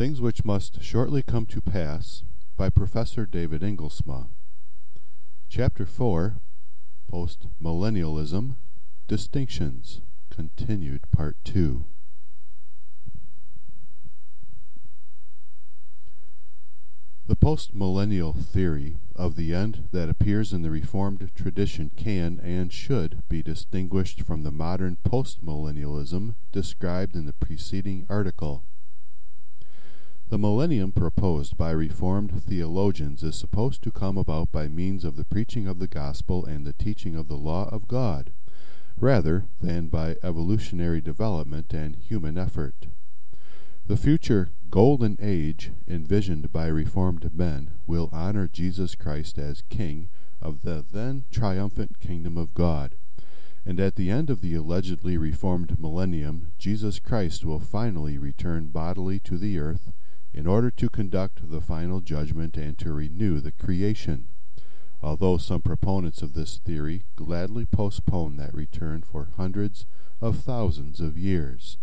Things Which Must Shortly Come to Pass by Professor David Inglesma. Chapter 4, Post-Millennialism, Distinctions, Continued, Part 2. The post-millennial theory of the end that appears in the Reformed tradition can and should be distinguished from the modern post-millennialism described in the preceding article. The millennium proposed by Reformed theologians is supposed to come about by means of the preaching of the gospel and the teaching of the law of God, rather than by evolutionary development and human effort. The future golden age envisioned by Reformed men will honor Jesus Christ as King of the then triumphant kingdom of God, and at the end of the allegedly Reformed millennium, Jesus Christ will finally return bodily to the earth in order to conduct the final judgment and to renew the creation, although some proponents of this theory gladly postpone that return for hundreds of thousands of years.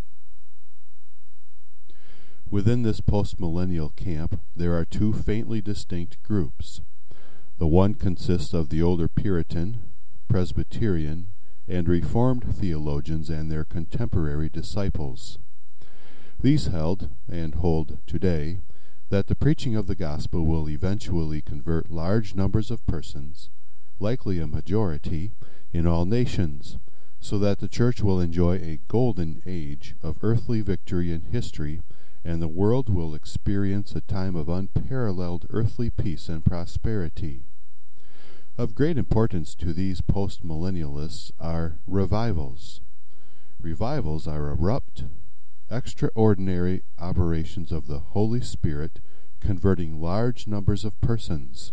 Within this postmillennial camp, there are two faintly distinct groups. The one consists of the older Puritan, Presbyterian, and Reformed theologians and their contemporary disciples. These held, and hold today, that the preaching of the gospel will eventually convert large numbers of persons, likely a majority, in all nations, so that the church will enjoy a golden age of earthly victory in history, and the world will experience a time of unparalleled earthly peace and prosperity. Of great importance to these post-millennialists are revivals. Revivals are abrupt, extraordinary operations of the Holy Spirit converting large numbers of persons.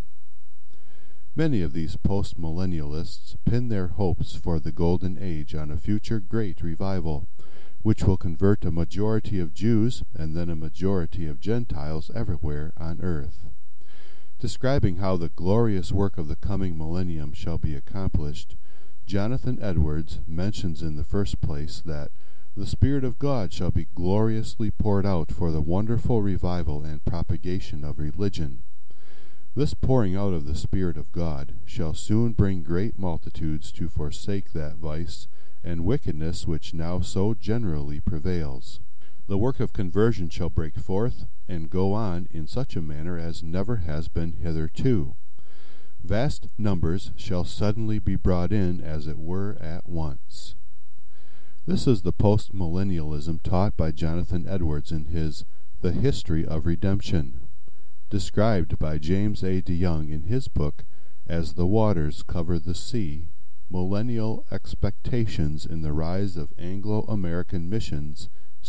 Many of these post-millennialists pin their hopes for the golden age on a future great revival, which will convert a majority of Jews and then a majority of Gentiles everywhere on earth. Describing how the glorious work of the coming millennium shall be accomplished, Jonathan Edwards mentions in the first place that the Spirit of God shall be gloriously poured out for the wonderful revival and propagation of religion. This pouring out of the Spirit of God shall soon bring great multitudes to forsake that vice and wickedness which now so generally prevails. The work of conversion shall break forth and go on in such a manner as never has been hitherto. Vast numbers shall suddenly be brought in, as it were, at once. This is the post-millennialism taught by Jonathan Edwards in his The History of Redemption, described by James A. DeYoung in his book As the Waters Cover the Sea, Millennial Expectations in the Rise of Anglo-American Missions,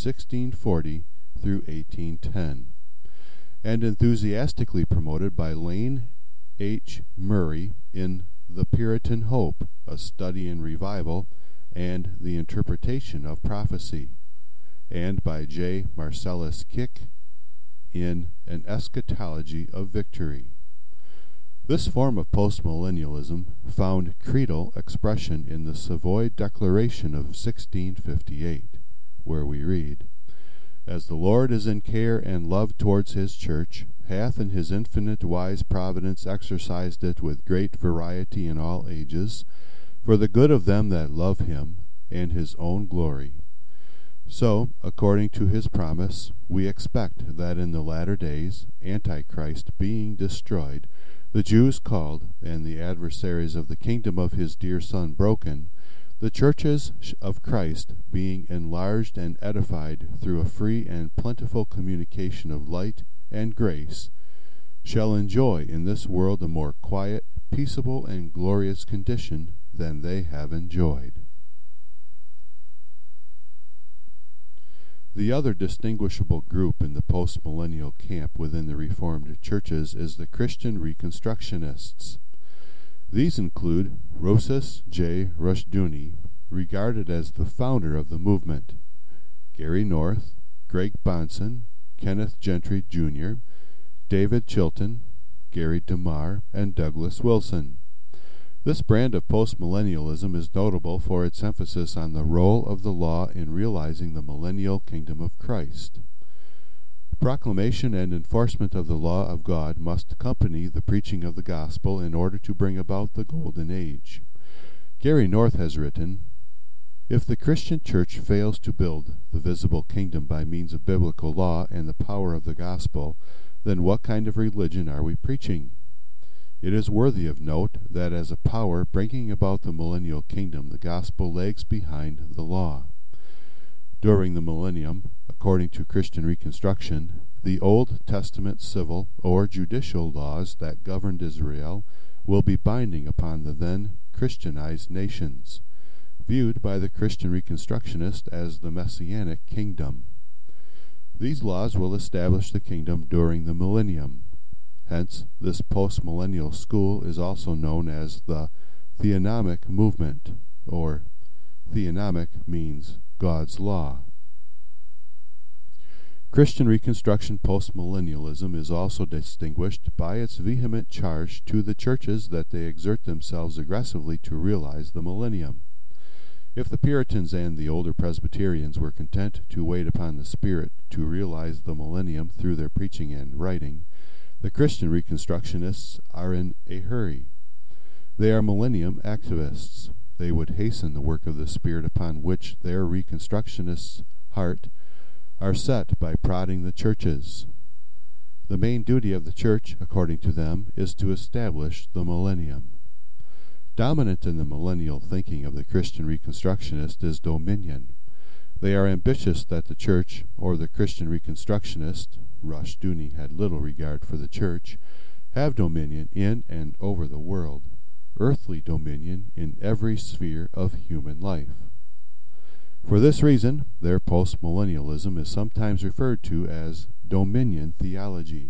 1640 through 1810, and enthusiastically promoted by Lane H. Murray in The Puritan Hope, A Study in Revival and the Interpretation of Prophecy, and by J. Marcellus Kick in An Eschatology of Victory. This form of postmillennialism found creedal expression in the Savoy Declaration of 1658, where we read, "As the Lord is in care and love towards his church, hath in his infinite wise providence exercised it with great variety in all ages, for the good of them that love him, and his own glory. So, according to his promise, we expect that in the latter days, Antichrist being destroyed, the Jews called, and the adversaries of the kingdom of his dear Son broken, the churches of Christ being enlarged and edified through a free and plentiful communication of light and grace, shall enjoy in this world a more quiet, peaceable, and glorious condition than they have enjoyed." The other distinguishable group in the postmillennial camp within the Reformed churches is the Christian Reconstructionists. These include Rosus J. Rushdoony, regarded as the founder of the movement, Gary North, Greg Bahnsen, Kenneth Gentry Jr., David Chilton, Gary DeMar, and Douglas Wilson. This brand of postmillennialism is notable for its emphasis on the role of the law in realizing the millennial kingdom of Christ. Proclamation and enforcement of the law of God must accompany the preaching of the gospel in order to bring about the golden age. Gary North has written, "If the Christian church fails to build the visible kingdom by means of biblical law and the power of the gospel, then what kind of religion are we preaching? It is worthy of note that as a power bringing about the millennial kingdom, the gospel lags behind the law. During the millennium, according to Christian Reconstruction, the Old Testament civil or judicial laws that governed Israel will be binding upon the then Christianized nations, viewed by the Christian Reconstructionist as the Messianic kingdom. These laws will establish the kingdom during the millennium. Hence, this post-millennial school is also known as the theonomic movement, or theonomic means God's law. Christian Reconstruction postmillennialism is also distinguished by its vehement charge to the churches that they exert themselves aggressively to realize the millennium. If the Puritans and the older Presbyterians were content to wait upon the Spirit to realize the millennium through their preaching and writing, the Christian Reconstructionists are in a hurry. They are millennium activists. They would hasten the work of the Spirit upon which their Reconstructionists' heart are set by prodding the churches. The main duty of the church, according to them, is to establish the millennium. Dominant in the millennial thinking of the Christian Reconstructionist is dominion. They are ambitious that the church, or the Christian Reconstructionist, Rushdoony had little regard for the church, have dominion in and over the world, earthly dominion in every sphere of human life. For this reason, their postmillennialism is sometimes referred to as dominion theology.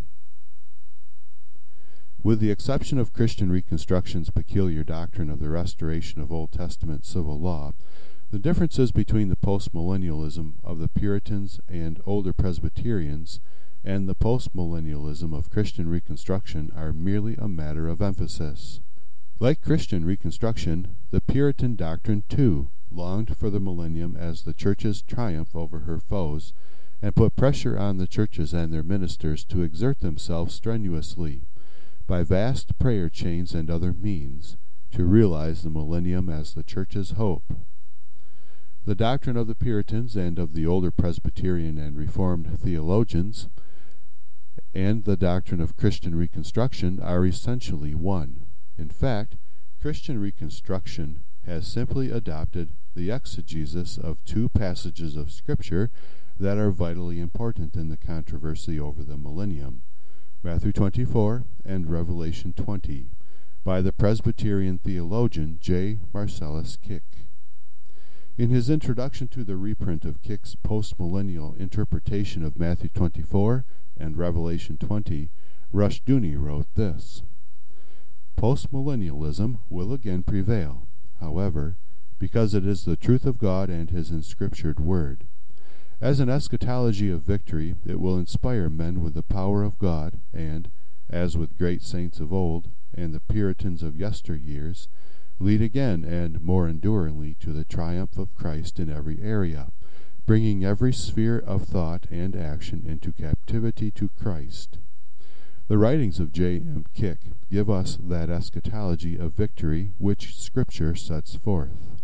With the exception of Christian Reconstruction's peculiar doctrine of the restoration of Old Testament civil law, the differences between the postmillennialism of the Puritans and older Presbyterians and the postmillennialism of Christian Reconstruction are merely a matter of emphasis. Like Christian Reconstruction, the Puritan doctrine, too, longed for the millennium as the church's triumph over her foes, and put pressure on the churches and their ministers to exert themselves strenuously, by vast prayer chains and other means, to realize the millennium as the church's hope. The doctrine of the Puritans and of the older Presbyterian and Reformed theologians and the doctrine of Christian Reconstruction are essentially one. In fact, Christian Reconstruction has simply adopted the exegesis of two passages of Scripture that are vitally important in the controversy over the millennium, Matthew 24 and Revelation 20, by the Presbyterian theologian J. Marcellus Kick. In his introduction to the reprint of Kick's postmillennial interpretation of Matthew 24 and Revelation 20, Rushdoony wrote this: "Postmillennialism will again prevail, however, because it is the truth of God and His inscriptured Word. As an eschatology of victory, it will inspire men with the power of God, and, as with great saints of old and the Puritans of yesteryears, lead again and more enduringly to the triumph of Christ in every area, bringing every sphere of thought and action into captivity to Christ." The writings of J. M. Kick give us that eschatology of victory which Scripture sets forth.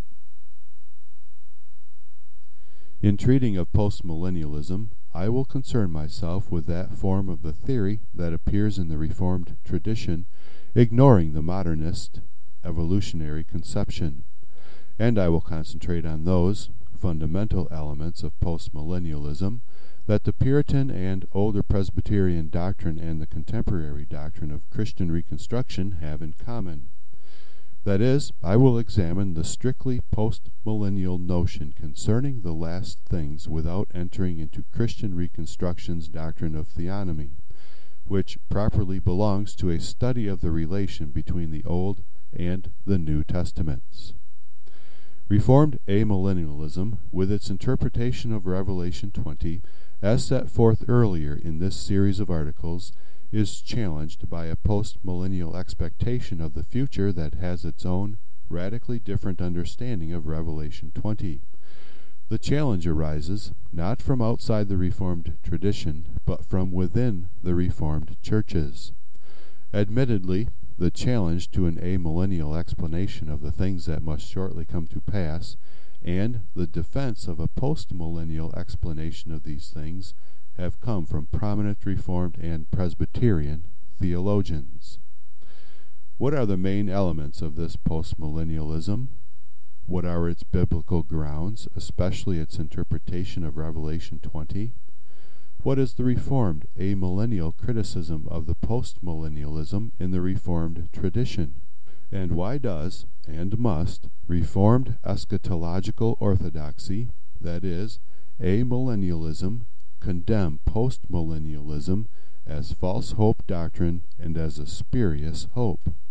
In treating of postmillennialism, I will concern myself with that form of the theory that appears in the Reformed tradition, ignoring the modernist evolutionary conception, and I will concentrate on those fundamental elements of postmillennialism that the Puritan and older Presbyterian doctrine and the contemporary doctrine of Christian Reconstruction have in common. That is, I will examine the strictly post-millennial notion concerning the last things without entering into Christian Reconstruction's doctrine of theonomy, which properly belongs to a study of the relation between the Old and the New Testaments. Reformed amillennialism, with its interpretation of Revelation 20, as set forth earlier in this series of articles, is challenged by a post-millennial expectation of the future that has its own radically different understanding of Revelation 20. The challenge arises not from outside the Reformed tradition, but from within the Reformed churches. Admittedly, the challenge to an amillennial explanation of the things that must shortly come to pass, and the defense of a postmillennial explanation of these things have come from prominent Reformed and Presbyterian theologians. What are the main elements of this postmillennialism? What are its biblical grounds, especially its interpretation of Revelation 20? What is the Reformed amillennial criticism of the postmillennialism in the Reformed tradition? And why does, and must, Reformed eschatological orthodoxy, that is, amillennialism, condemn postmillennialism as false hope doctrine and as a spurious hope?